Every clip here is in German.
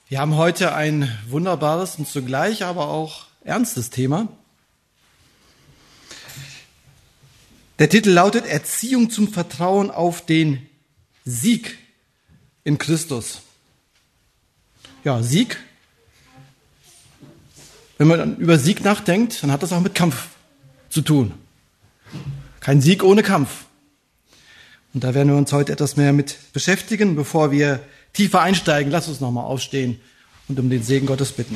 Wir haben heute ein wunderbares und zugleich aber auch ernstes Thema. Der Titel lautet Erziehung zum Vertrauen auf den Sieg in Christus. Ja, Sieg. Wenn man dann über Sieg nachdenkt, dann hat das auch mit Kampf zu tun. Kein Sieg ohne Kampf. Und da werden wir uns heute etwas mehr mit beschäftigen. Bevor wir tiefer einsteigen, lass uns nochmal aufstehen und um den Segen Gottes bitten.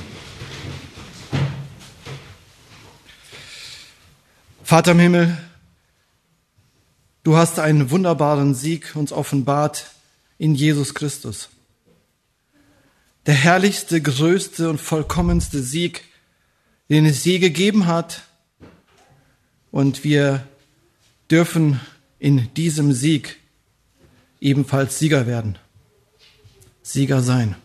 Vater im Himmel, du hast einen wunderbaren Sieg uns offenbart in Jesus Christus. Der herrlichste, größte und vollkommenste Sieg, den es je gegeben hat. Und wir dürfen in diesem Sieg ebenfalls Sieger werden. Sieger sein.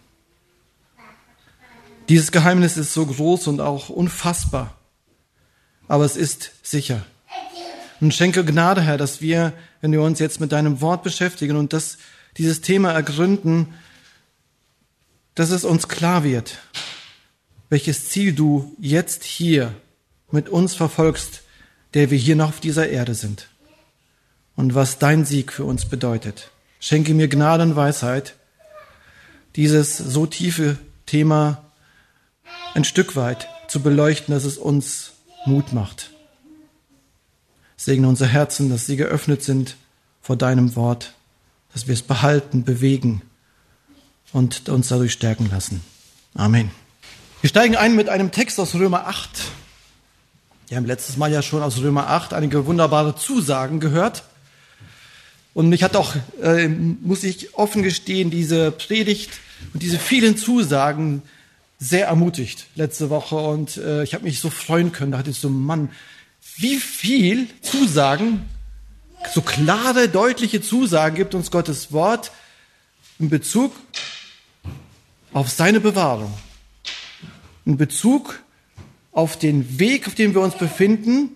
Dieses Geheimnis ist so groß und auch unfassbar, aber es ist sicher. Und schenke Gnade, Herr, dass wir, wenn wir uns jetzt mit deinem Wort beschäftigen und dieses Thema ergründen, dass es uns klar wird, welches Ziel du jetzt hier mit uns verfolgst, der wir hier noch auf dieser Erde sind. Und was dein Sieg für uns bedeutet. Schenke mir Gnade und Weisheit, dieses so tiefe Thema ein Stück weit zu beleuchten, dass es uns Mut macht. Segne unser Herzen, dass sie geöffnet sind vor deinem Wort, dass wir es behalten, bewegen und uns dadurch stärken lassen. Amen. Wir steigen ein mit einem Text aus Römer 8. Wir haben letztes Mal ja schon aus Römer 8 einige wunderbare Zusagen gehört. Und mich hat auch, muss ich offen gestehen, diese Predigt und diese vielen Zusagen sehr ermutigt letzte Woche. Und ich habe mich so freuen können. Da hatte ich so, Mann, wie viel Zusagen, so klare, deutliche Zusagen gibt uns Gottes Wort in Bezug auf seine Bewahrung. In Bezug auf den Weg, auf dem wir uns befinden,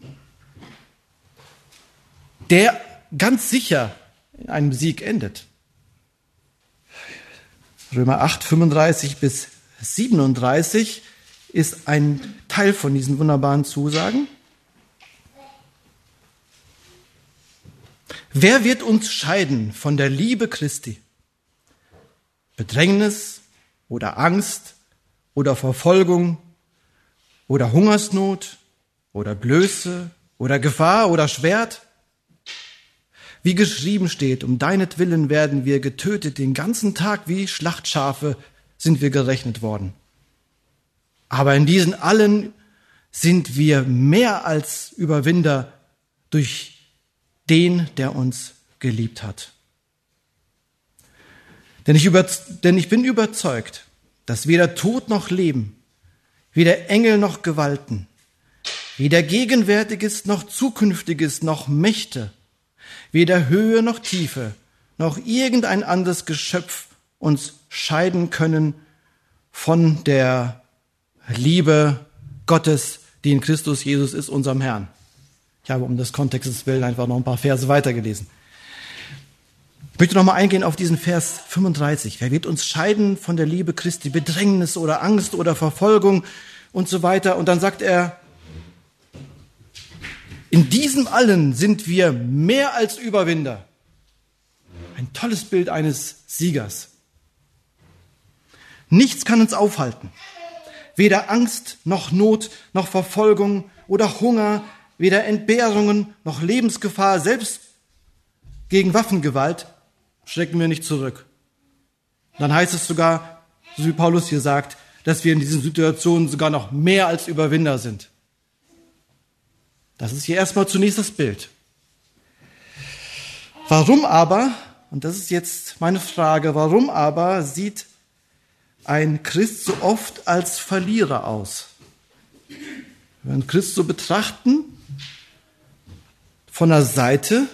der ganz sicher in einem Sieg endet. Römer 8, 35 bis 37 ist ein Teil von diesen wunderbaren Zusagen. Wer wird uns scheiden von der Liebe Christi? Bedrängnis oder Angst oder Verfolgung oder Hungersnot oder Blöße oder Gefahr oder Schwert? Wie geschrieben steht, um deinetwillen werden wir getötet, den ganzen Tag wie Schlachtschafe sind wir gerechnet worden. Aber in diesen allen sind wir mehr als Überwinder durch den, der uns geliebt hat. Denn ich bin überzeugt, dass weder Tod noch Leben, weder Engel noch Gewalten, weder Gegenwärtiges noch Zukünftiges noch Mächte, weder Höhe noch Tiefe, noch irgendein anderes Geschöpf uns scheiden können von der Liebe Gottes, die in Christus Jesus ist, unserem Herrn. Ich habe um des Kontextes willen einfach noch ein paar Verse weitergelesen. Ich möchte noch mal eingehen auf diesen Vers 35. Wer wird uns scheiden von der Liebe Christi? Bedrängnis oder Angst oder Verfolgung und so weiter. Und dann sagt er, in diesem allen sind wir mehr als Überwinder. Ein tolles Bild eines Siegers. Nichts kann uns aufhalten. Weder Angst noch Not noch Verfolgung oder Hunger, weder Entbehrungen noch Lebensgefahr, selbst gegen Waffengewalt schrecken wir nicht zurück. Dann heißt es sogar, so wie Paulus hier sagt, dass wir in diesen Situationen sogar noch mehr als Überwinder sind. Das ist hier erstmal zunächst das Bild. Warum aber, und das ist jetzt meine Frage, warum aber sieht ein Christ so oft als Verlierer aus? Wenn wir einen Christ so betrachten, von der Seite,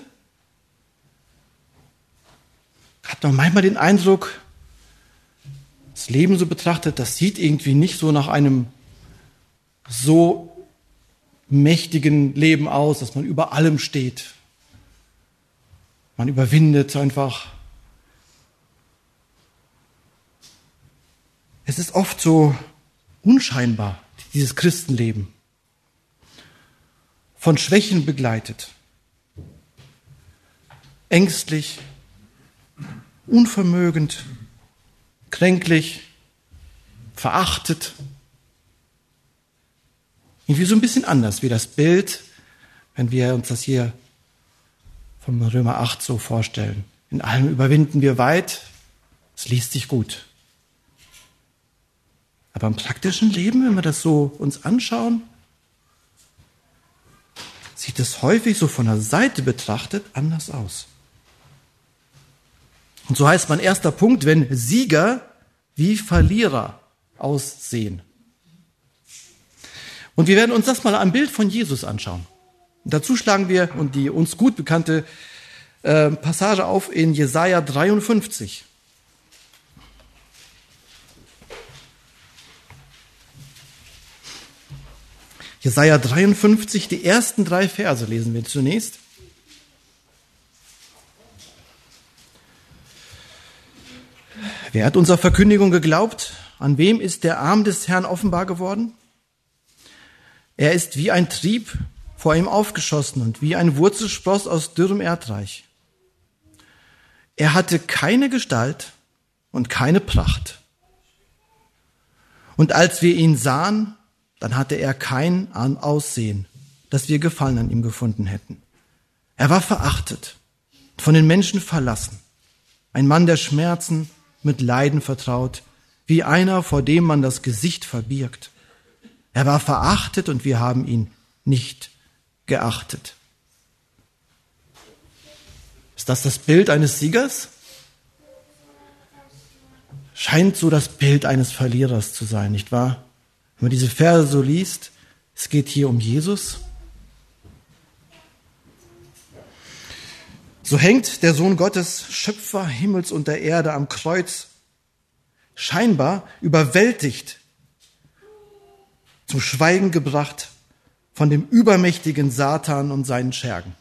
hat man manchmal den Eindruck, das Leben so betrachtet, das sieht irgendwie nicht so nach einem so mächtigen Leben aus, dass man über allem steht. Man überwindet einfach. Es Es ist oft so unscheinbar, dieses Christenleben. Von Schwächen begleitet. Ängstlich, unvermögend, kränklich, verachtet. Irgendwie so ein bisschen anders wie das Bild, wenn wir uns das hier vom Römer 8 so vorstellen. In allem überwinden wir weit, es liest sich gut. Aber im praktischen Leben, wenn wir das so uns anschauen, sieht es häufig so von der Seite betrachtet anders aus. Und so heißt mein erster Punkt, wenn Sieger wie Verlierer aussehen. Und wir werden uns das mal am Bild von Jesus anschauen. Und dazu schlagen wir die uns gut bekannte Passage auf in Jesaja 53. Jesaja 53, die ersten 3 Verse lesen wir zunächst. Wer hat unserer Verkündigung geglaubt? An wem ist der Arm des Herrn offenbar geworden? Er ist wie ein Trieb vor ihm aufgeschossen und wie ein Wurzelspross aus dürrem Erdreich. Er hatte keine Gestalt und keine Pracht. Und als wir ihn sahen, dann hatte er kein Aussehen, dass wir Gefallen an ihm gefunden hätten. Er war verachtet, von den Menschen verlassen, ein Mann der Schmerzen, mit Leiden vertraut, wie einer, vor dem man das Gesicht verbirgt. Er war verachtet und wir haben ihn nicht geachtet. Ist das Bild eines Siegers? Scheint so das Bild eines Verlierers zu sein, nicht wahr? Wenn man diese Verse so liest, es geht hier um Jesus. So hängt der Sohn Gottes, Schöpfer Himmels und der Erde, am Kreuz, scheinbar überwältigt, zum Schweigen gebracht von dem übermächtigen Satan und seinen Schergen.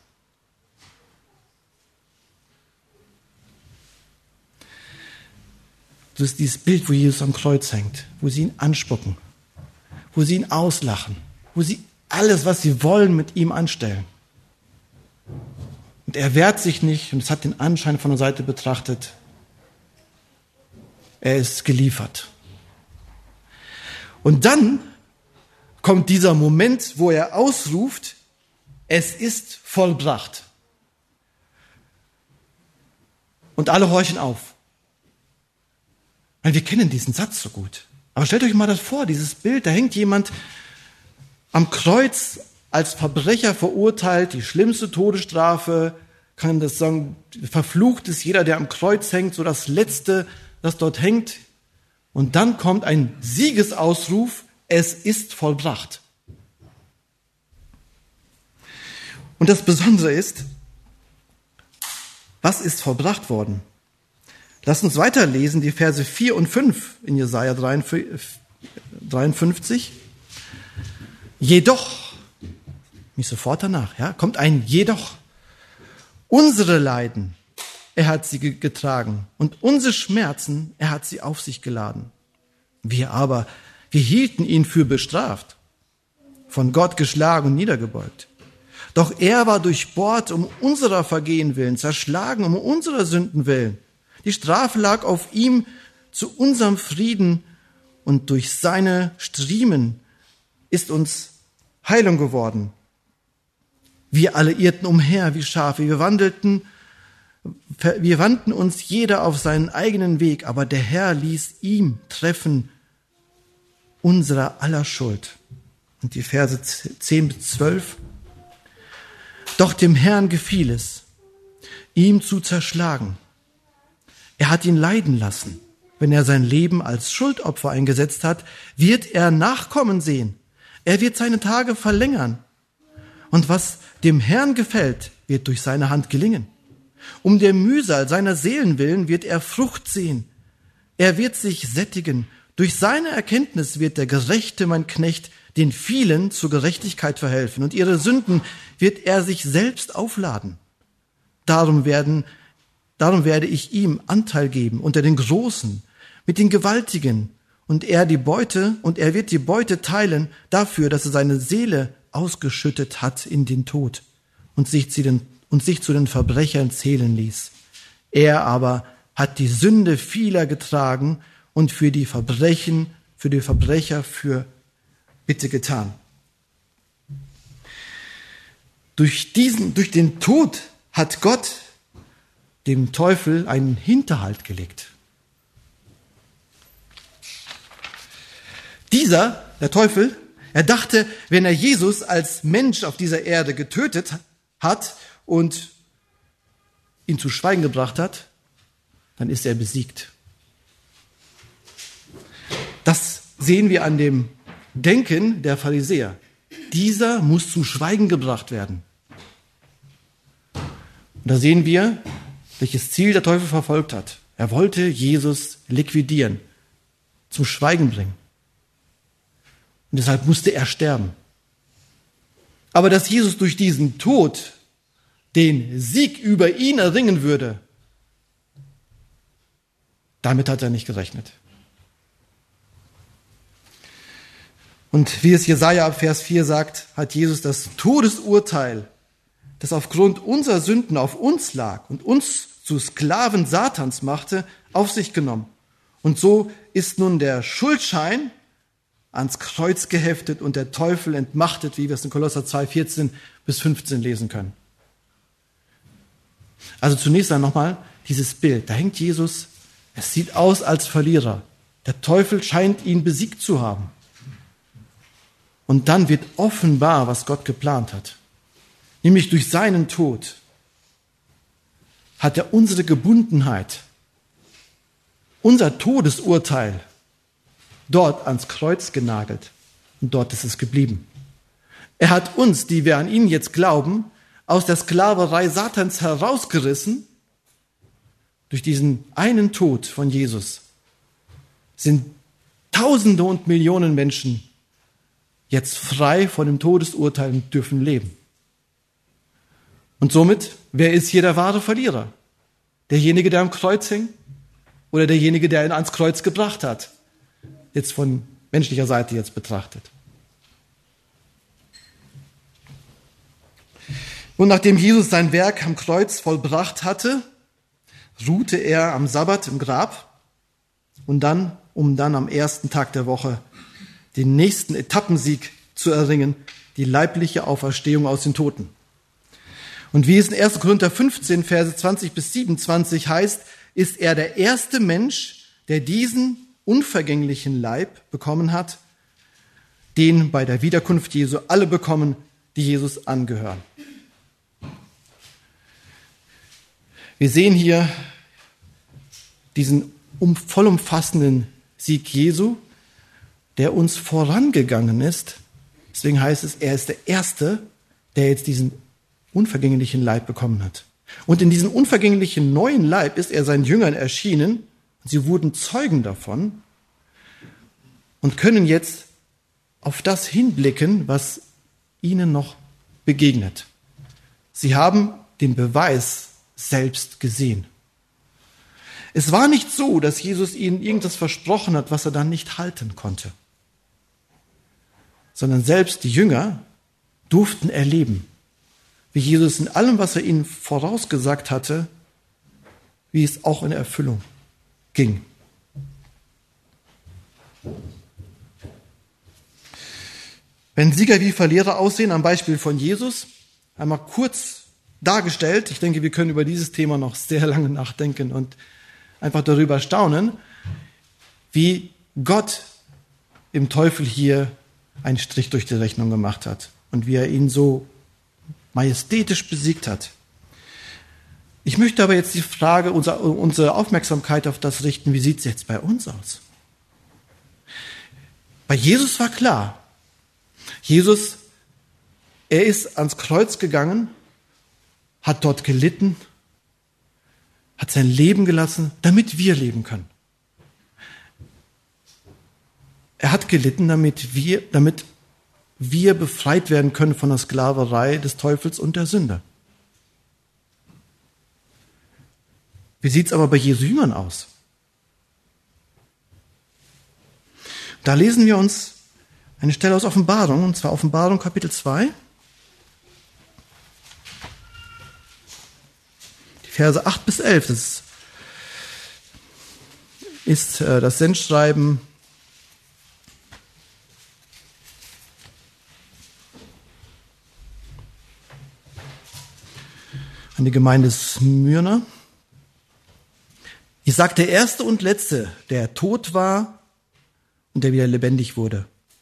Das ist dieses Bild, wo Jesus am Kreuz hängt, wo sie ihn anspucken, wo sie ihn auslachen, wo sie alles, was sie wollen, mit ihm anstellen. Und er wehrt sich nicht und es hat den Anschein von der Seite betrachtet, er ist geliefert. Und dann kommt dieser Moment, wo er ausruft, es ist vollbracht. Und alle horchen auf. Wir kennen diesen Satz so gut. Aber stellt euch mal das vor, dieses Bild, da hängt jemand am Kreuz als Verbrecher verurteilt, die schlimmste Todesstrafe, kann das sagen, verflucht ist jeder, der am Kreuz hängt, so das Letzte, das dort hängt. Und dann kommt ein Siegesausruf, es ist vollbracht. Und das Besondere ist, was ist vollbracht worden? Lasst uns weiterlesen, die Verse 4 und 5 in Jesaja 53. Jedoch, nicht sofort danach, ja, kommt ein Jedoch. Unsere Leiden, er hat sie getragen und unsere Schmerzen, er hat sie auf sich geladen. Wir hielten ihn für bestraft, von Gott geschlagen und niedergebeugt. Doch er war durchbohrt um unserer Vergehen willen, zerschlagen um unserer Sünden willen. Die Strafe lag auf ihm zu unserem Frieden und durch seine Striemen ist uns Heilung geworden. Wir alle irrten umher wie Schafe, wir wandten uns jeder auf seinen eigenen Weg, aber der Herr ließ ihm treffen unserer aller Schuld. Und die Verse 10 bis 12. Doch dem Herrn gefiel es, ihm zu zerschlagen. Er hat ihn leiden lassen. Wenn er sein Leben als Schuldopfer eingesetzt hat, wird er Nachkommen sehen. Er wird seine Tage verlängern. Und was dem Herrn gefällt, wird durch seine Hand gelingen. Um der Mühsal seiner Seelen willen wird er Frucht sehen. Er wird sich sättigen. Durch seine Erkenntnis wird der Gerechte, mein Knecht, den vielen zur Gerechtigkeit verhelfen. Und ihre Sünden wird er sich selbst aufladen. Darum werde ich ihm Anteil geben unter den Großen, mit den Gewaltigen und er wird die Beute teilen dafür, dass er seine Seele ausgeschüttet hat in den Tod und sich zu den Verbrechern zählen ließ. Er aber hat die Sünde vieler getragen und für die Verbrecher für Bitte getan. Durch den Tod hat Gott dem Teufel einen Hinterhalt gelegt. Der Teufel, er dachte, wenn er Jesus als Mensch auf dieser Erde getötet hat und ihn zu Schweigen gebracht hat, dann ist er besiegt. Das sehen wir an dem Denken der Pharisäer. Dieser muss zu Schweigen gebracht werden. Und da sehen wir, welches Ziel der Teufel verfolgt hat. Er wollte Jesus liquidieren, zum Schweigen bringen. Und deshalb musste er sterben. Aber dass Jesus durch diesen Tod den Sieg über ihn erringen würde, damit hat er nicht gerechnet. Und wie es Jesaja ab Vers 4 sagt, hat Jesus das Todesurteil, das aufgrund unserer Sünden auf uns lag und uns zu Sklaven Satans machte, auf sich genommen. Und so ist nun der Schuldschein ans Kreuz geheftet und der Teufel entmachtet, wie wir es in Kolosser 2, 14 bis 15 lesen können. Also zunächst dann nochmal dieses Bild. Da hängt Jesus, es sieht aus als Verlierer. Der Teufel scheint ihn besiegt zu haben. Und dann wird offenbar, was Gott geplant hat. Nämlich durch seinen Tod hat er unsere Gebundenheit, unser Todesurteil dort ans Kreuz genagelt. Und dort ist es geblieben. Er hat uns, die wir an ihn jetzt glauben, aus der Sklaverei Satans herausgerissen. Durch diesen einen Tod von Jesus sind Tausende und Millionen Menschen jetzt frei von dem Todesurteil und dürfen leben. Und somit, wer ist hier der wahre Verlierer? Derjenige, der am Kreuz hing? Oder derjenige, der ihn ans Kreuz gebracht hat? Jetzt von menschlicher Seite jetzt betrachtet. Und nachdem Jesus sein Werk am Kreuz vollbracht hatte, ruhte er am Sabbat im Grab und um dann am ersten Tag der Woche den nächsten Etappensieg zu erringen, die leibliche Auferstehung aus den Toten. Und wie es in 1. Korinther 15, Verse 20 bis 27 heißt, ist er der erste Mensch, der diesen unvergänglichen Leib bekommen hat, den bei der Wiederkunft Jesu alle bekommen, die Jesus angehören. Wir sehen hier diesen vollumfassenden Sieg Jesu, der uns vorangegangen ist. Deswegen heißt es, er ist der Erste, der jetzt diesen unvergänglichen Leib bekommen hat. Und in diesem unvergänglichen neuen Leib ist er seinen Jüngern erschienen. Sie wurden Zeugen davon und können jetzt auf das hinblicken, was ihnen noch begegnet. Sie haben den Beweis selbst gesehen. Es war nicht so, dass Jesus ihnen irgendwas versprochen hat, was er dann nicht halten konnte, sondern selbst die Jünger durften erleben, wie Jesus in allem, was er ihnen vorausgesagt hatte, wie es auch in Erfüllung ging. Wenn Sieger wie Verlierer aussehen, am Beispiel von Jesus, einmal kurz dargestellt. Ich denke, wir können über dieses Thema noch sehr lange nachdenken und einfach darüber staunen, wie Gott im Teufel hier einen Strich durch die Rechnung gemacht hat und wie er ihn so majestätisch besiegt hat. Ich möchte aber jetzt die Frage, unsere Aufmerksamkeit auf das richten, wie sieht es jetzt bei uns aus? Bei Jesus war klar, Jesus, er ist ans Kreuz gegangen, hat dort gelitten, hat sein Leben gelassen, damit wir leben können. Er hat gelitten, damit wir befreit werden können von der Sklaverei des Teufels und der Sünde. Wie sieht es aber bei Jesu Jüngern aus? Da lesen wir uns eine Stelle aus Offenbarung, und zwar Offenbarung Kapitel 2. Die Verse 8 bis 11. Das ist das Sendschreiben an die Gemeinde Smyrna. Ich sage, der Erste und Letzte, der tot war und der wieder lebendig wurde.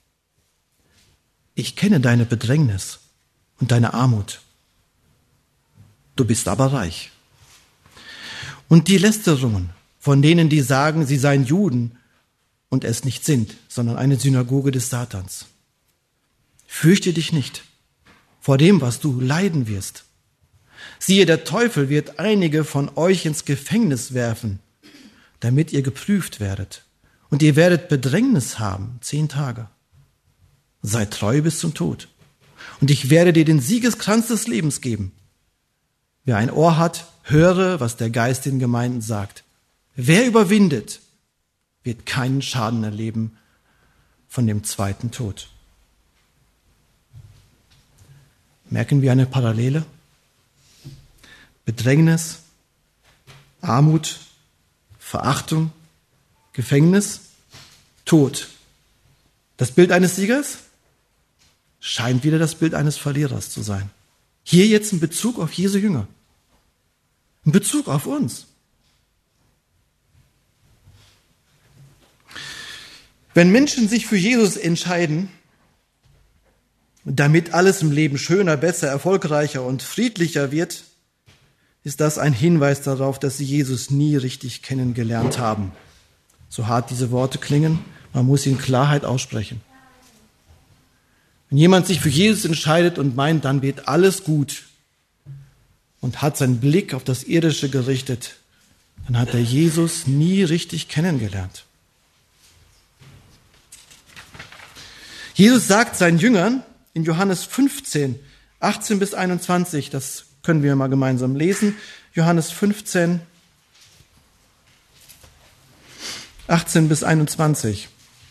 Ich kenne deine Bedrängnis und deine Armut. Du bist aber reich. Und die Lästerungen von denen, die sagen, sie seien Juden und es nicht sind, sondern eine Synagoge des Satans. Fürchte dich nicht vor dem, was du leiden wirst. Siehe, der Teufel wird einige von euch ins Gefängnis werfen, damit ihr geprüft werdet. Und ihr werdet Bedrängnis haben, 10 Tage. Sei treu bis zum Tod. Und ich werde dir den Siegeskranz des Lebens geben. Wer ein Ohr hat, höre, was der Geist den Gemeinden sagt. Wer überwindet, wird keinen Schaden erleben von dem zweiten Tod. Merken wir eine Parallele? Bedrängnis, Armut, Verachtung, Gefängnis, Tod. Das Bild eines Siegers scheint wieder das Bild eines Verlierers zu sein. Hier jetzt in Bezug auf Jesu Jünger. In Bezug auf uns. Wenn Menschen sich für Jesus entscheiden, damit alles im Leben schöner, besser, erfolgreicher und friedlicher wird, ist das ein Hinweis darauf, dass sie Jesus nie richtig kennengelernt haben. So hart diese Worte klingen, man muss sie in Klarheit aussprechen. Wenn jemand sich für Jesus entscheidet und meint, dann wird alles gut und hat seinen Blick auf das Irdische gerichtet, dann hat er Jesus nie richtig kennengelernt. Jesus sagt seinen Jüngern in Johannes 15, 18 bis 21, das können wir mal gemeinsam lesen, Johannes 15, 18 bis 21.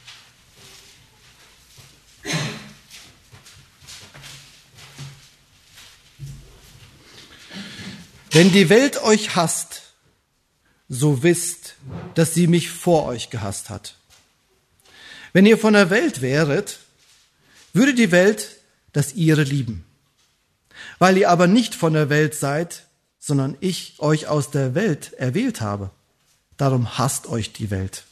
Wenn die Welt euch hasst, so wisst, dass sie mich vor euch gehasst hat. Wenn ihr von der Welt wäret, würde die Welt das ihre lieben. Weil ihr aber nicht von der Welt seid, sondern ich euch aus der Welt erwählt habe. Darum hasst euch die Welt.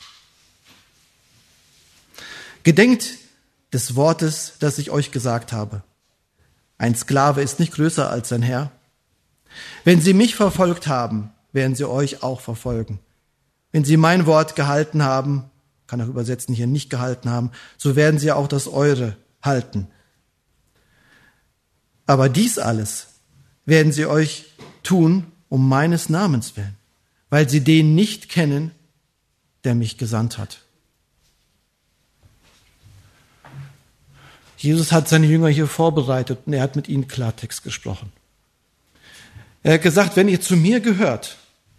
Gedenkt des Wortes, das ich euch gesagt habe. Ein Sklave ist nicht größer als sein Herr. Wenn sie mich verfolgt haben, werden sie euch auch verfolgen. Wenn sie mein Wort gehalten haben, kann auch übersetzen hier nicht gehalten haben, so werden sie auch das eure halten. Aber dies alles werden sie euch tun, um meines Namens willen, weil sie den nicht kennen, der mich gesandt hat. Jesus hat seine Jünger hier vorbereitet und er hat mit ihnen Klartext gesprochen. Er hat gesagt, wenn ihr zu mir gehört,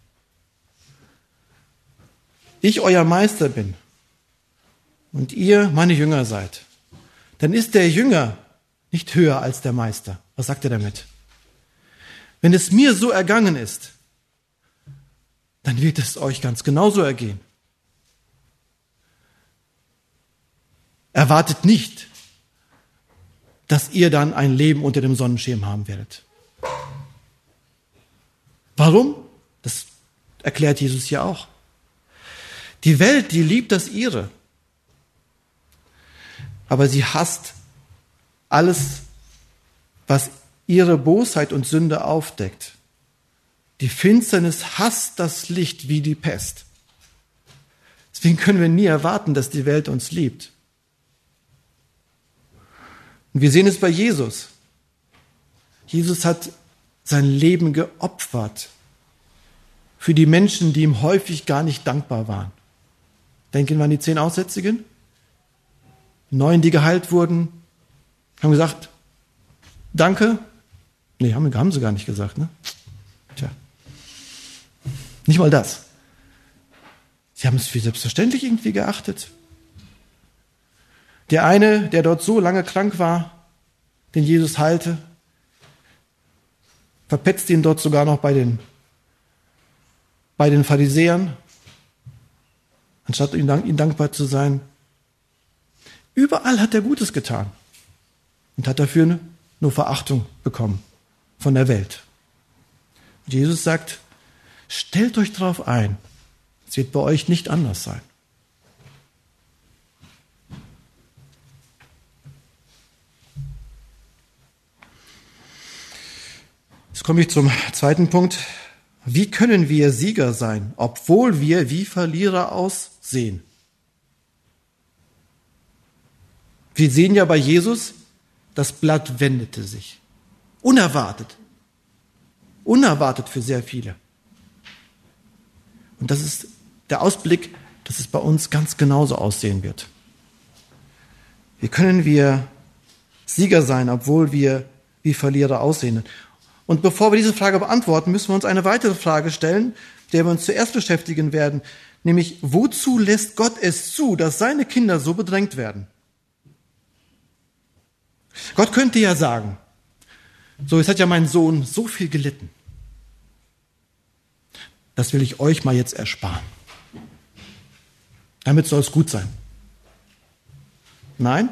ich euer Meister bin und ihr meine Jünger seid, dann ist der Jünger nicht höher als der Meister. Was sagt er damit? Wenn es mir so ergangen ist, dann wird es euch ganz genauso ergehen. Erwartet nicht, dass ihr dann ein Leben unter dem Sonnenschirm haben werdet. Warum? Das erklärt Jesus hier auch. Die Welt, die liebt das ihre. Aber sie hasst alles, was ihre Bosheit und Sünde aufdeckt. Die Finsternis hasst das Licht wie die Pest. Deswegen können wir nie erwarten, dass die Welt uns liebt. Und wir sehen es bei Jesus. Jesus hat sein Leben geopfert für die Menschen, die ihm häufig gar nicht dankbar waren. Denken wir an die 10 Aussätzigen. 9, die geheilt wurden, haben gesagt, danke. Nee, haben sie gar nicht gesagt, ne? Tja. Nicht mal das. Sie haben es für selbstverständlich irgendwie geachtet. Der eine, der dort so lange krank war, den Jesus heilte, verpetzt ihn dort sogar noch bei den Pharisäern, anstatt ihm dankbar zu sein. Überall hat er Gutes getan und hat dafür nur Verachtung bekommen von der Welt. Und Jesus sagt, stellt euch darauf ein, es wird bei euch nicht anders sein. Jetzt komme ich zum zweiten Punkt. Wie können wir Sieger sein, obwohl wir wie Verlierer aussehen? Wir sehen ja bei Jesus, das Blatt wendete sich. Unerwartet. Unerwartet für sehr viele. Und das ist der Ausblick, dass es bei uns ganz genauso aussehen wird. Wie können wir Sieger sein, obwohl wir wie Verlierer aussehen? Und bevor wir diese Frage beantworten, müssen wir uns eine weitere Frage stellen, der wir uns zuerst beschäftigen werden, nämlich, wozu lässt Gott es zu, dass seine Kinder so bedrängt werden? Gott könnte ja sagen, so, jetzt hat ja mein Sohn so viel gelitten. Das will ich euch mal jetzt ersparen. Damit soll es gut sein. Nein?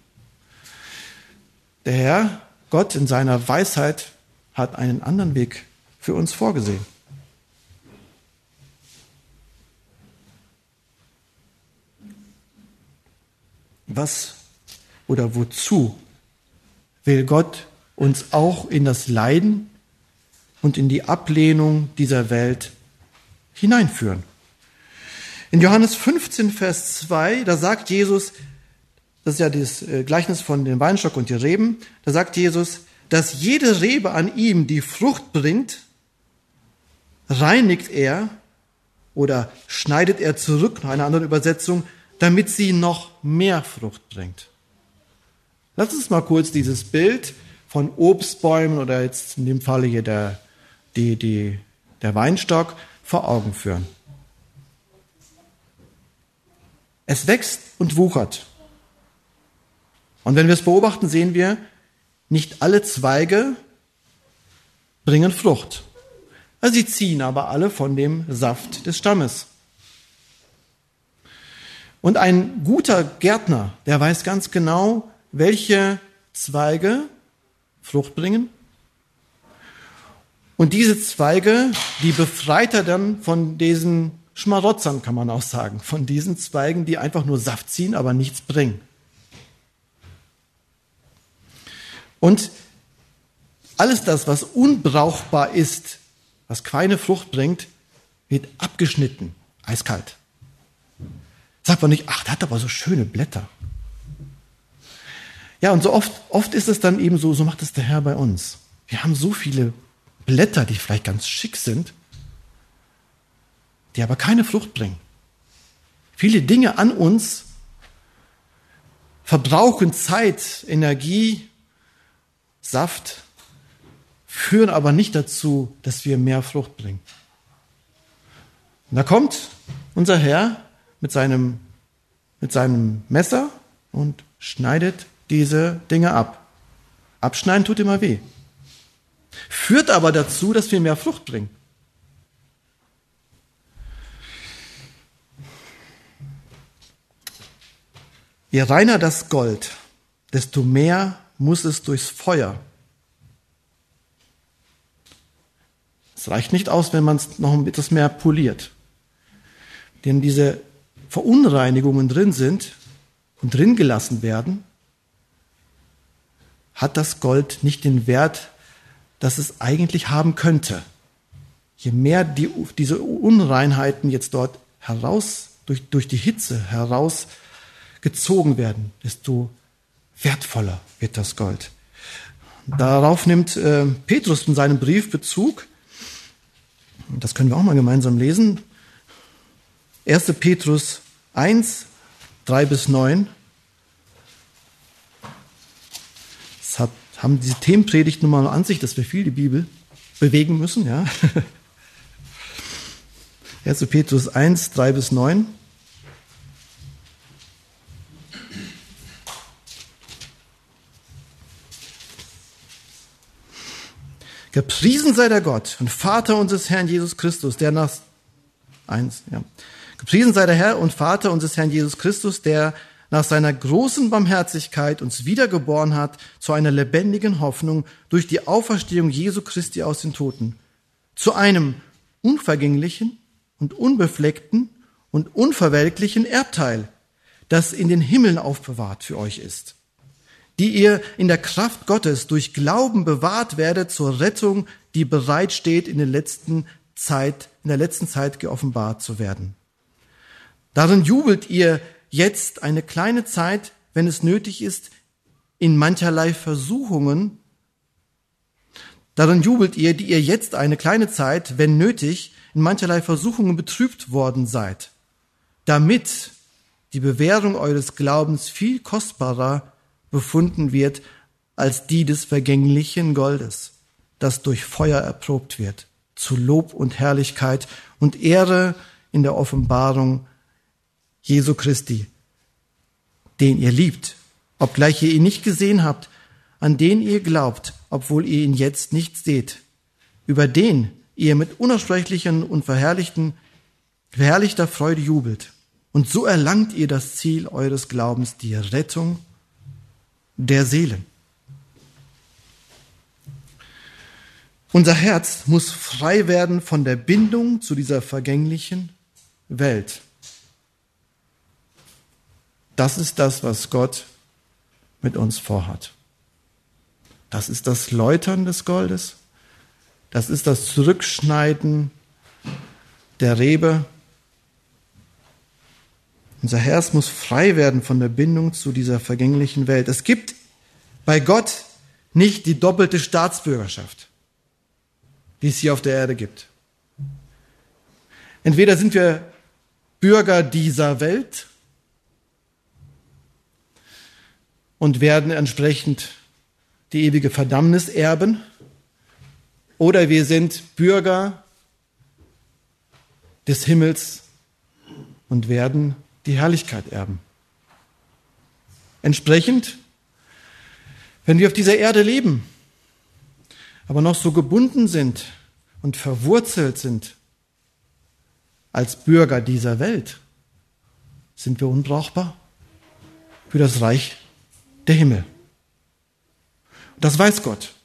Der Herr, Gott in seiner Weisheit, hat einen anderen Weg für uns vorgesehen. Was oder wozu will Gott uns auch in das Leiden und in die Ablehnung dieser Welt hineinführen? In Johannes 15, Vers 2, da sagt Jesus, das ist ja das Gleichnis von dem Weinstock und die Reben, da sagt Jesus, dass jede Rebe an ihm, die Frucht bringt, reinigt er oder schneidet er zurück, nach einer anderen Übersetzung, damit sie noch mehr Frucht bringt. Lass uns mal kurz dieses Bild von Obstbäumen oder jetzt in dem Falle hier der Weinstock vor Augen führen. Es wächst und wuchert. Und wenn wir es beobachten, sehen wir, nicht alle Zweige bringen Frucht. Also sie ziehen aber alle von dem Saft des Stammes. Und ein guter Gärtner, der weiß ganz genau, welche Zweige Frucht bringen. Und diese Zweige, die befreit er dann von diesen Schmarotzern, kann man auch sagen, von diesen Zweigen, die einfach nur Saft ziehen, aber nichts bringen. Und alles das, was unbrauchbar ist, was keine Frucht bringt, wird abgeschnitten, eiskalt. Sagt man nicht, ach, der hat aber so schöne Blätter. Ja, und so oft ist es dann eben so macht es der Herr bei uns. Wir haben so viele Blätter, die vielleicht ganz schick sind, die aber keine Frucht bringen. Viele Dinge an uns verbrauchen Zeit, Energie, Saft, führen aber nicht dazu, dass wir mehr Frucht bringen. Und da kommt unser Herr mit seinem Messer und schneidet diese Dinge ab. Abschneiden tut immer weh. Führt aber dazu, dass wir mehr Frucht bringen. Je reiner das Gold, desto mehr muss es durchs Feuer. Es reicht nicht aus, wenn man es noch etwas mehr poliert. Denn diese Verunreinigungen drin sind und drin gelassen werden, hat das Gold nicht den Wert, das es eigentlich haben könnte. Je mehr diese Unreinheiten jetzt dort durch die Hitze herausgezogen werden, desto wertvoller wird das Gold. Darauf nimmt Petrus in seinem Brief Bezug. Das können wir auch mal gemeinsam lesen. 1. Petrus 1, 3-9. Das haben diese Themenpredigten nun mal an sich, dass wir viel die Bibel bewegen müssen. Ja? 1. Petrus 1, 3-9. Gepriesen sei der Gott und Vater unseres Herrn Jesus Christus, Gepriesen sei der Herr und Vater unseres Herrn Jesus Christus, der nach seiner großen Barmherzigkeit uns wiedergeboren hat zu einer lebendigen Hoffnung durch die Auferstehung Jesu Christi aus den Toten, zu einem unvergänglichen und unbefleckten und unverwelklichen Erbteil, das in den Himmeln aufbewahrt für euch ist, die ihr in der Kraft Gottes durch Glauben bewahrt werdet zur Rettung, die bereitsteht, in der letzten Zeit geoffenbart zu werden. Darin jubelt ihr jetzt eine kleine Zeit, wenn es nötig ist, in mancherlei Versuchungen. Darin jubelt ihr, die ihr jetzt eine kleine Zeit, wenn nötig, in mancherlei Versuchungen betrübt worden seid, damit die Bewährung eures Glaubens viel kostbarer befunden wird als die des vergänglichen Goldes, das durch Feuer erprobt wird, zu Lob und Herrlichkeit und Ehre in der Offenbarung Jesu Christi, den ihr liebt, obgleich ihr ihn nicht gesehen habt, an den ihr glaubt, obwohl ihr ihn jetzt nicht seht, über den ihr mit unaussprechlichen und verherrlichter Freude jubelt. Und so erlangt ihr das Ziel eures Glaubens, die Rettung der Seelen. Unser Herz muss frei werden von der Bindung zu dieser vergänglichen Welt. Das ist das, was Gott mit uns vorhat. Das ist das Läutern des Goldes. Das ist das Zurückschneiden der Rebe. Unser Herz muss frei werden von der Bindung zu dieser vergänglichen Welt. Es gibt bei Gott nicht die doppelte Staatsbürgerschaft, die es hier auf der Erde gibt. Entweder sind wir Bürger dieser Welt und werden entsprechend die ewige Verdammnis erben, oder wir sind Bürger des Himmels und werden die Herrlichkeit erben. Entsprechend, wenn wir auf dieser Erde leben, aber noch so gebunden sind und verwurzelt sind als Bürger dieser Welt, sind wir unbrauchbar für das Reich der Himmel. Das weiß Gott.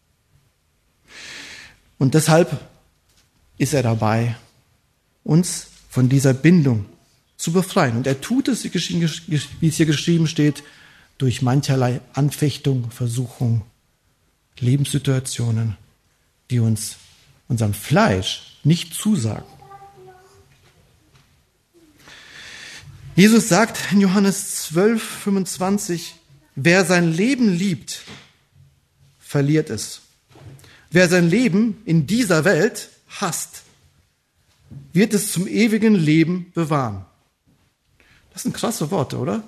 Und deshalb ist er dabei, uns von dieser Bindung zu befreien. Und er tut es, wie es hier geschrieben steht, durch mancherlei Anfechtung, Versuchung, Lebenssituationen, die uns unserem Fleisch nicht zusagen. Jesus sagt in Johannes 12, 25, wer sein Leben liebt, verliert es. Wer sein Leben in dieser Welt hasst, wird es zum ewigen Leben bewahren. Das sind krasse Worte, oder?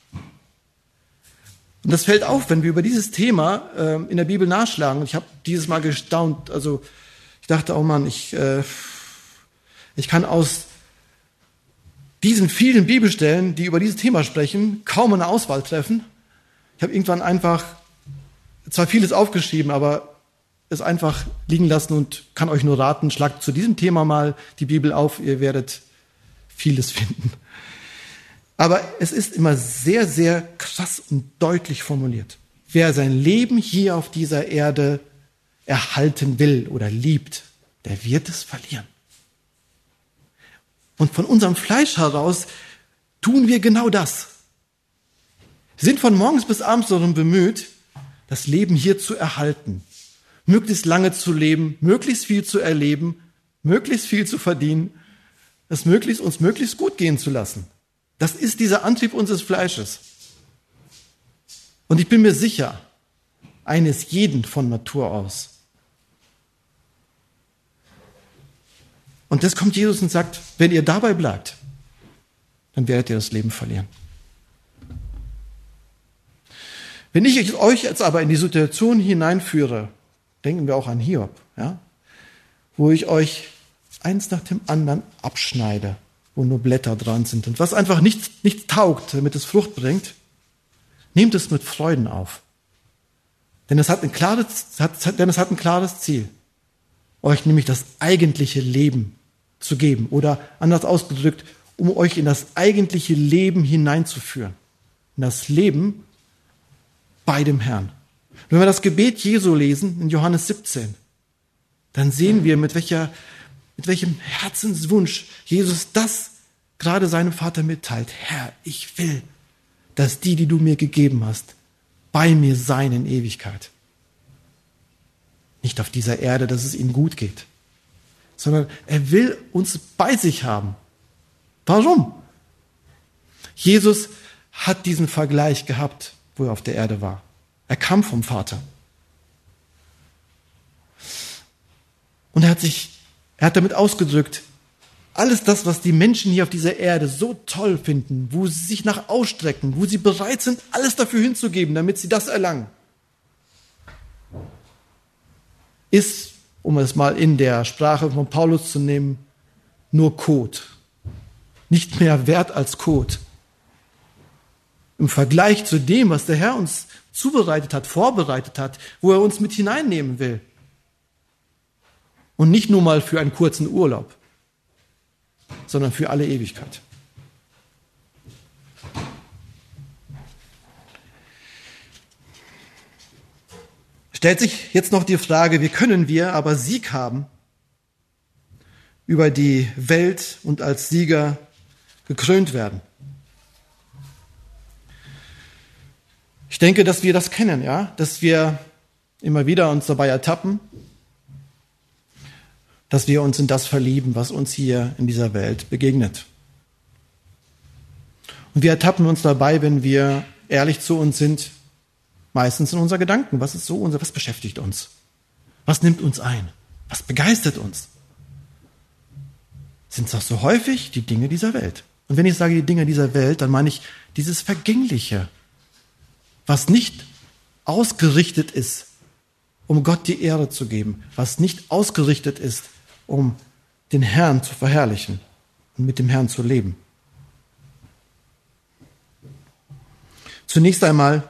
Und das fällt auf, wenn wir über dieses Thema in der Bibel nachschlagen. Und ich habe dieses Mal gestaunt. Also ich dachte, oh Mann, ich kann aus diesen vielen Bibelstellen, die über dieses Thema sprechen, kaum eine Auswahl treffen. Ich habe irgendwann einfach zwar vieles aufgeschrieben, aber es einfach liegen lassen und kann euch nur raten, schlagt zu diesem Thema mal die Bibel auf, ihr werdet vieles finden. Aber es ist immer sehr, sehr krass und deutlich formuliert. Wer sein Leben hier auf dieser Erde erhalten will oder liebt, der wird es verlieren. Und von unserem Fleisch heraus tun wir genau das. Wir sind von morgens bis abends darum bemüht, das Leben hier zu erhalten, möglichst lange zu leben, möglichst viel zu erleben, möglichst viel zu verdienen, es uns möglichst gut gehen zu lassen. Das ist dieser Antrieb unseres Fleisches. Und ich bin mir sicher, eines jeden von Natur aus. Und das kommt Jesus und sagt, wenn ihr dabei bleibt, dann werdet ihr das Leben verlieren. Wenn ich euch jetzt aber in die Situation hineinführe, denken wir auch an Hiob, ja, wo ich euch eins nach dem anderen abschneide, wo nur Blätter dran sind und was einfach nichts taugt, damit es Frucht bringt, nehmt es mit Freuden auf. Denn es hat ein klares Ziel, euch nämlich das eigentliche Leben zu geben. Oder anders ausgedrückt, um euch in das eigentliche Leben hineinzuführen. In das Leben bei dem Herrn. Und wenn wir das Gebet Jesu lesen, in Johannes 17, dann sehen wir, mit welchem Herzenswunsch Jesus das gerade seinem Vater mitteilt. Herr, ich will, dass die du mir gegeben hast, bei mir sein in Ewigkeit. Nicht auf dieser Erde, dass es ihnen gut geht, sondern er will uns bei sich haben. Warum? Jesus hat diesen Vergleich gehabt, wo er auf der Erde war. Er kam vom Vater. Und er hat damit ausgedrückt, alles das, was die Menschen hier auf dieser Erde so toll finden, wo sie sich nach ausstrecken, wo sie bereit sind, alles dafür hinzugeben, damit sie das erlangen, ist, um es mal in der Sprache von Paulus zu nehmen, nur Kot. Nicht mehr wert als Kot. Im Vergleich zu dem, was der Herr uns zubereitet hat, vorbereitet hat, wo er uns mit hineinnehmen will. Und nicht nur mal für einen kurzen Urlaub, sondern für alle Ewigkeit. Stellt sich jetzt noch die Frage, wie können wir aber Sieg haben über die Welt und als Sieger gekrönt werden? Ich denke, dass wir das kennen, ja, dass wir immer wieder uns dabei ertappen, dass wir uns in das verlieben, was uns hier in dieser Welt begegnet. Und wir ertappen uns dabei, wenn wir ehrlich zu uns sind, meistens in unseren Gedanken. Was beschäftigt uns? Was nimmt uns ein? Was begeistert uns? Sind es doch so häufig die Dinge dieser Welt. Und wenn ich sage die Dinge dieser Welt, dann meine ich dieses Vergängliche, was nicht ausgerichtet ist, um Gott die Ehre zu geben, was nicht ausgerichtet ist, um den Herrn zu verherrlichen und mit dem Herrn zu leben. Zunächst einmal,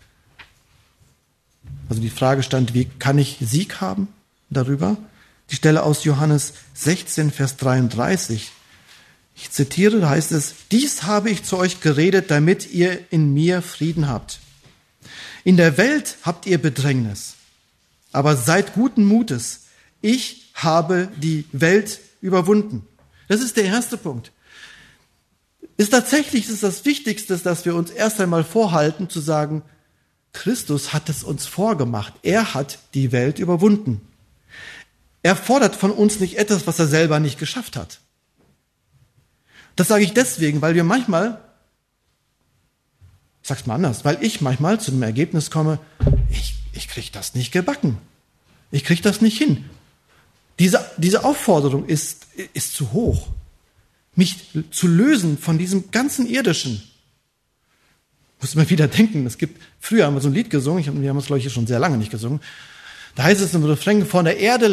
also die Frage stand, wie kann ich Sieg haben darüber? Die Stelle aus Johannes 16, Vers 33. Ich zitiere, da heißt es, dies habe ich zu euch geredet, damit ihr in mir Frieden habt. In der Welt habt ihr Bedrängnis, aber seid guten Mutes. Ich habe die Welt überwunden. Das ist der erste Punkt. Tatsächlich ist das Wichtigste, dass wir uns erst einmal vorhalten, zu sagen, Christus hat es uns vorgemacht. Er hat die Welt überwunden. Er fordert von uns nicht etwas, was er selber nicht geschafft hat. Das sage ich deswegen, weil wir manchmal, ich sag's mal anders, weil ich manchmal zu dem Ergebnis komme, ich kriege das nicht gebacken. Ich kriege das nicht hin. Diese Aufforderung ist zu hoch. Mich zu lösen von diesem ganzen Irdischen. Muss man wieder denken, früher haben wir so ein Lied gesungen, wir haben es, glaube ich, schon sehr lange nicht gesungen. Da heißt es im Refrain, von der Erde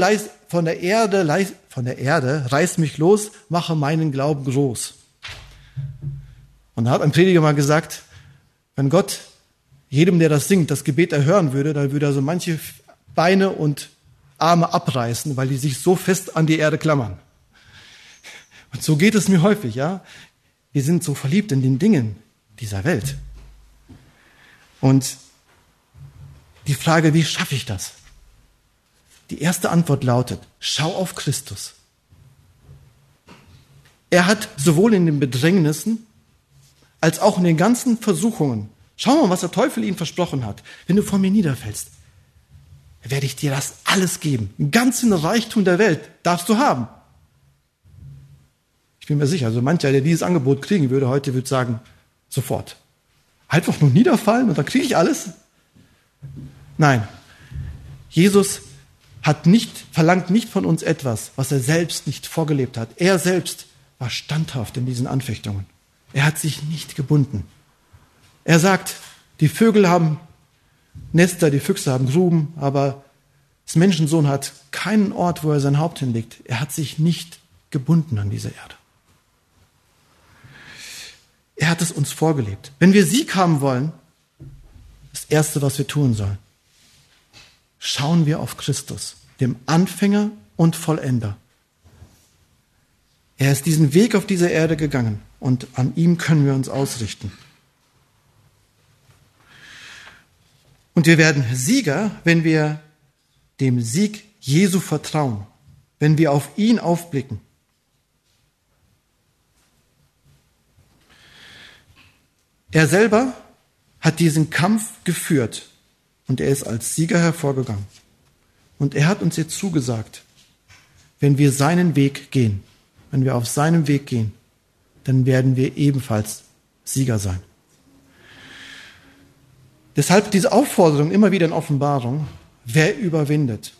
reiß mich los, mache meinen Glauben groß. Und da hat ein Prediger mal gesagt, wenn Gott jedem, der das singt, das Gebet erhören würde, dann würde er so manche Beine und Arme abreißen, weil die sich so fest an die Erde klammern. Und so geht es mir häufig, ja. Wir sind so verliebt in den Dingen dieser Welt. Und die Frage, wie schaffe ich das? Die erste Antwort lautet, schau auf Christus. Er hat sowohl in den Bedrängnissen als auch in den ganzen Versuchungen, schau mal, was der Teufel ihnen versprochen hat. Wenn du vor mir niederfällst, werde ich dir das alles geben. Den ganzen Reichtum der Welt darfst du haben. Ich bin mir sicher, also mancher, der dieses Angebot kriegen würde, heute würde sagen, sofort. Einfach nur niederfallen und dann kriege ich alles? Nein. Jesus verlangt nicht von uns etwas, was er selbst nicht vorgelebt hat. Er selbst war standhaft in diesen Anfechtungen. Er hat sich nicht gebunden. Er sagt, die Vögel haben Nester, die Füchse haben Gruben, aber das Menschensohn hat keinen Ort, wo er sein Haupt hinlegt. Er hat sich nicht gebunden an diese Erde. Er hat es uns vorgelebt. Wenn wir Sieg haben wollen, das Erste, was wir tun sollen, schauen wir auf Christus, dem Anfänger und Vollender. Er ist diesen Weg auf dieser Erde gegangen und an ihm können wir uns ausrichten. Und wir werden Sieger, wenn wir dem Sieg Jesu vertrauen, wenn wir auf ihn aufblicken. Er selber hat diesen Kampf geführt und er ist als Sieger hervorgegangen. Und er hat uns jetzt zugesagt, wenn wir seinen Weg gehen, wenn wir auf seinem Weg gehen, dann werden wir ebenfalls Sieger sein. Deshalb diese Aufforderung immer wieder in Offenbarung, wer überwindet?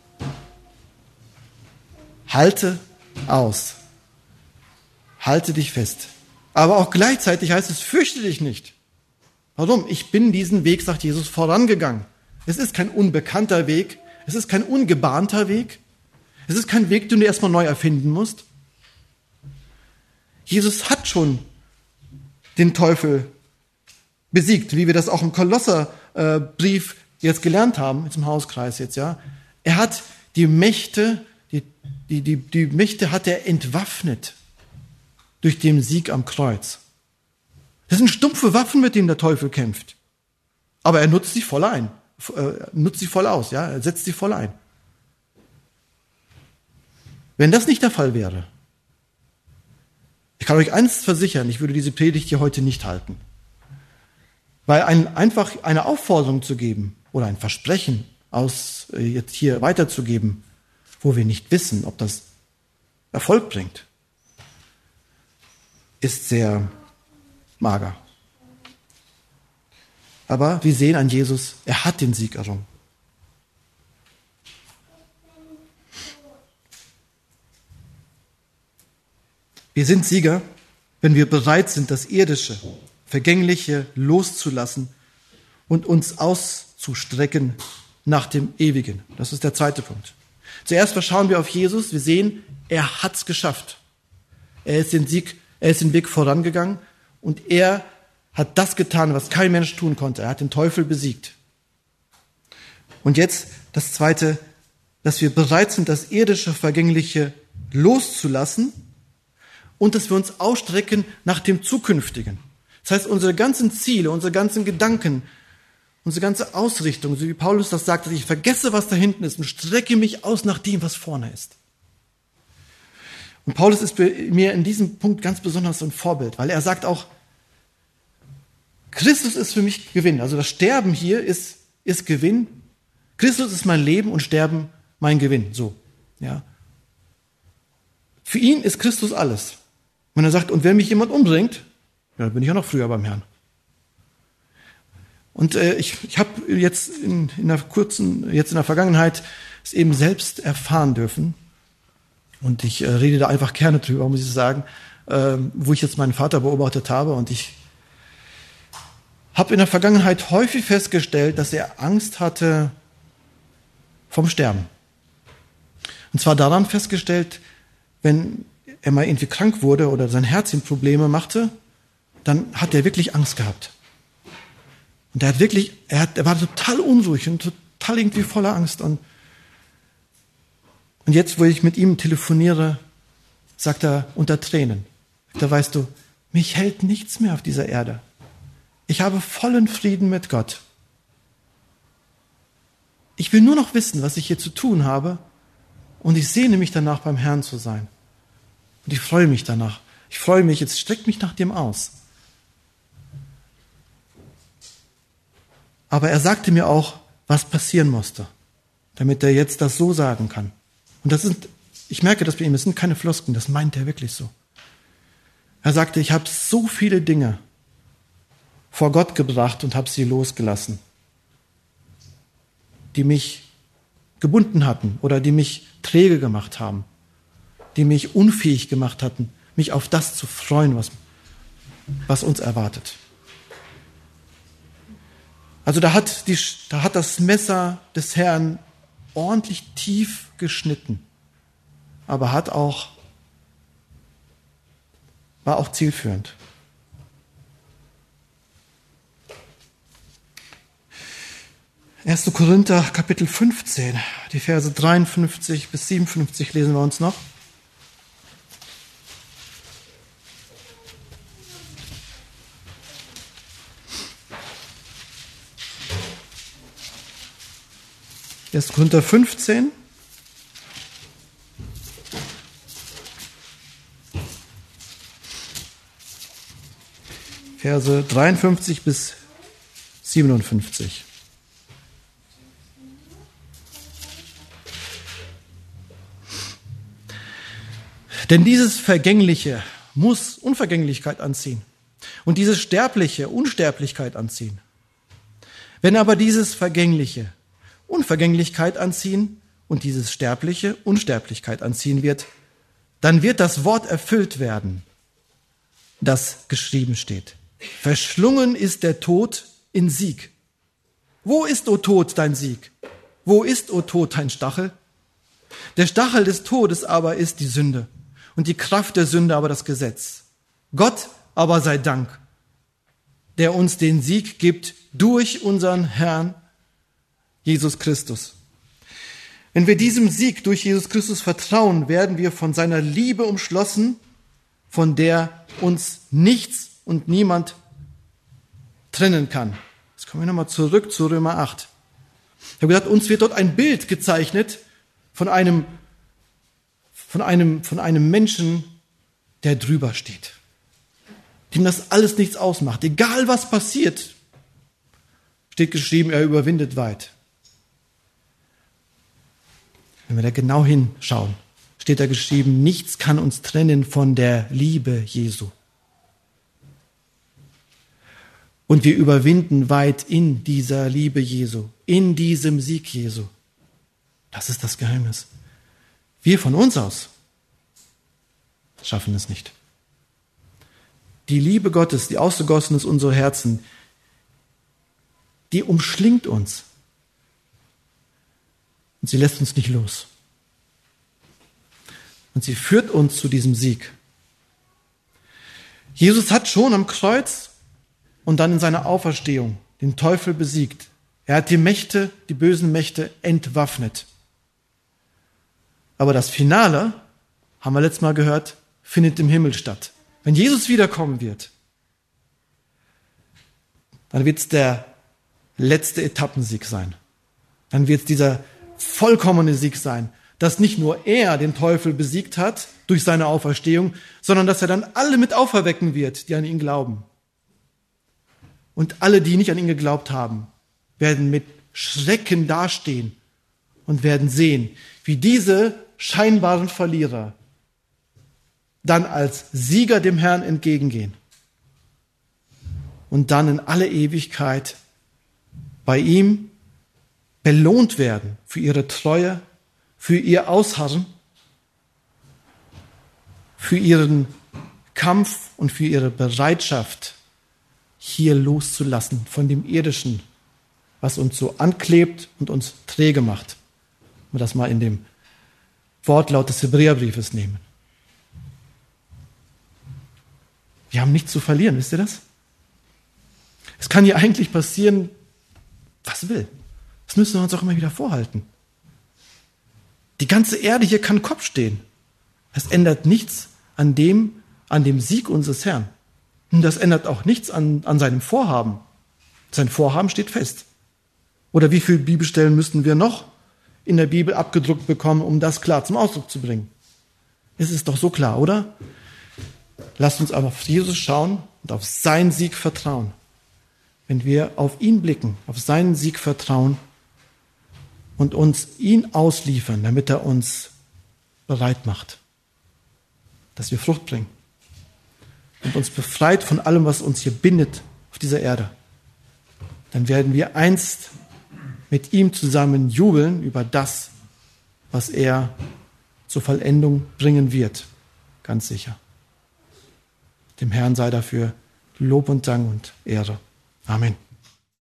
Halte aus. Halte dich fest. Aber auch gleichzeitig heißt es, fürchte dich nicht. Warum? Ich bin diesen Weg, sagt Jesus, vorangegangen. Es ist kein unbekannter Weg. Es ist kein ungebahnter Weg. Es ist kein Weg, den du erstmal neu erfinden musst. Jesus hat den Teufel besiegt, wie wir das auch im Kolosserbrief jetzt gelernt haben, jetzt im Hauskreis jetzt, ja. Er hat die Mächte, die Mächte hat er entwaffnet durch den Sieg am Kreuz. Das sind stumpfe Waffen, mit denen der Teufel kämpft. Aber er nutzt sie voll aus, ja. Er setzt sie voll ein. Wenn das nicht der Fall wäre, ich kann euch eines versichern, ich würde diese Predigt hier heute nicht halten. Weil einfach eine Aufforderung zu geben oder ein Versprechen jetzt hier weiterzugeben, wo wir nicht wissen, ob das Erfolg bringt, ist sehr mager. Aber wir sehen an Jesus, er hat den Sieg errungen. Wir sind Sieger, wenn wir bereit sind, das Irdische, Vergängliche loszulassen und uns auszustrecken nach dem Ewigen. Das ist der zweite Punkt. Zuerst schauen wir auf Jesus. Wir sehen, er hat's geschafft. Er ist den Weg vorangegangen und er hat das getan, was kein Mensch tun konnte. Er hat den Teufel besiegt. Und jetzt das zweite, dass wir bereit sind, das Irdische, Vergängliche loszulassen und dass wir uns ausstrecken nach dem Zukünftigen. Das heißt, unsere ganzen Ziele, unsere ganzen Gedanken, unsere ganze Ausrichtung, so wie Paulus das sagt, dass ich vergesse, was da hinten ist und strecke mich aus nach dem, was vorne ist. Und Paulus ist mir in diesem Punkt ganz besonders ein Vorbild, weil er sagt auch, Christus ist für mich Gewinn. Also das Sterben hier ist Gewinn. Christus ist mein Leben und Sterben mein Gewinn. So, ja. Für ihn ist Christus alles. Wenn er sagt, und wenn mich jemand umbringt, ja, dann bin ich ja noch früher beim Herrn. Und ich habe jetzt in der Vergangenheit es eben selbst erfahren dürfen. Und ich rede da einfach gerne drüber, muss ich sagen, wo ich jetzt meinen Vater beobachtet habe. Und ich habe in der Vergangenheit häufig festgestellt, dass er Angst hatte vom Sterben. Und zwar daran festgestellt, wenn er mal irgendwie krank wurde oder sein Herz ihm Probleme machte, dann hat er wirklich Angst gehabt. Und er war total unruhig und total irgendwie voller Angst. Und jetzt, wo ich mit ihm telefoniere, sagt er unter Tränen, da weißt du, mich hält nichts mehr auf dieser Erde. Ich habe vollen Frieden mit Gott. Ich will nur noch wissen, was ich hier zu tun habe, und ich sehne mich danach, beim Herrn zu sein. Und ich freue mich danach. Ich freue mich, jetzt streckt mich nach dem aus. Aber er sagte mir auch, was passieren musste, damit er jetzt das so sagen kann. Und ich merke das bei ihm, das sind keine Floskeln, das meint er wirklich so. Er sagte, ich habe so viele Dinge vor Gott gebracht und habe sie losgelassen, die mich gebunden hatten oder die mich träge gemacht haben, die mich unfähig gemacht hatten, mich auf das zu freuen, was uns erwartet. Also da hat das Messer des Herrn ordentlich tief geschnitten, aber war auch zielführend. 1. Korinther, Kapitel 15, die Verse 53 bis 57 lesen wir uns noch. Erst Korinther 15. Verse 53 bis 57. Denn dieses Vergängliche muss Unvergänglichkeit anziehen und dieses Sterbliche Unsterblichkeit anziehen. Wenn aber dieses Vergängliche Unvergänglichkeit anziehen und dieses Sterbliche Unsterblichkeit anziehen wird, dann wird das Wort erfüllt werden, das geschrieben steht. Verschlungen ist der Tod in Sieg. Wo ist, o Tod, dein Sieg? Wo ist, o Tod, dein Stachel? Der Stachel des Todes aber ist die Sünde und die Kraft der Sünde aber das Gesetz. Gott aber sei Dank, der uns den Sieg gibt durch unseren Herrn Jesus Christus. Wenn wir diesem Sieg durch Jesus Christus vertrauen, werden wir von seiner Liebe umschlossen, von der uns nichts und niemand trennen kann. Jetzt kommen wir nochmal zurück zu Römer 8. Ich habe gesagt, uns wird dort ein Bild gezeichnet von einem Menschen, der drüber steht, dem das alles nichts ausmacht. Egal was passiert, steht geschrieben, er überwindet weit. Wenn wir da genau hinschauen, steht da geschrieben, nichts kann uns trennen von der Liebe Jesu. Und wir überwinden weit in dieser Liebe Jesu, in diesem Sieg Jesu. Das ist das Geheimnis. Wir von uns aus schaffen es nicht. Die Liebe Gottes, die ausgegossen ist in unsere Herzen, die umschlingt uns. Und sie lässt uns nicht los. Und sie führt uns zu diesem Sieg. Jesus hat schon am Kreuz und dann in seiner Auferstehung den Teufel besiegt. Er hat die Mächte, die bösen Mächte entwaffnet. Aber das Finale, haben wir letztes Mal gehört, findet im Himmel statt. Wenn Jesus wiederkommen wird, dann wird es der letzte Etappensieg sein. Dann wird es dieser vollkommene Sieg sein, dass nicht nur er den Teufel besiegt hat durch seine Auferstehung, sondern dass er dann alle mit auferwecken wird, die an ihn glauben. Und alle, die nicht an ihn geglaubt haben, werden mit Schrecken dastehen und werden sehen, wie diese scheinbaren Verlierer dann als Sieger dem Herrn entgegengehen und dann in alle Ewigkeit bei ihm belohnt werden für ihre Treue, für ihr Ausharren, für ihren Kampf und für ihre Bereitschaft, hier loszulassen von dem Irdischen, was uns so anklebt und uns träge macht. Wenn wir das mal in dem Wortlaut des Hebräerbriefes nehmen. Wir haben nichts zu verlieren, wisst ihr das? Es kann hier eigentlich passieren, was will. Das müssen wir uns auch immer wieder vorhalten. Die ganze Erde hier kann Kopf stehen. Es ändert nichts an dem Sieg unseres Herrn. Und das ändert auch nichts an seinem Vorhaben. Sein Vorhaben steht fest. Oder wie viele Bibelstellen müssten wir noch in der Bibel abgedruckt bekommen, um das klar zum Ausdruck zu bringen? Es ist doch so klar, oder? Lasst uns aber auf Jesus schauen und auf seinen Sieg vertrauen. Wenn wir auf ihn blicken, auf seinen Sieg vertrauen und uns ihn ausliefern, damit er uns bereit macht, dass wir Frucht bringen und uns befreit von allem, was uns hier bindet auf dieser Erde, dann werden wir einst mit ihm zusammen jubeln über das, was er zur Vollendung bringen wird. Ganz sicher. Dem Herrn sei dafür Lob und Dank und Ehre. Amen.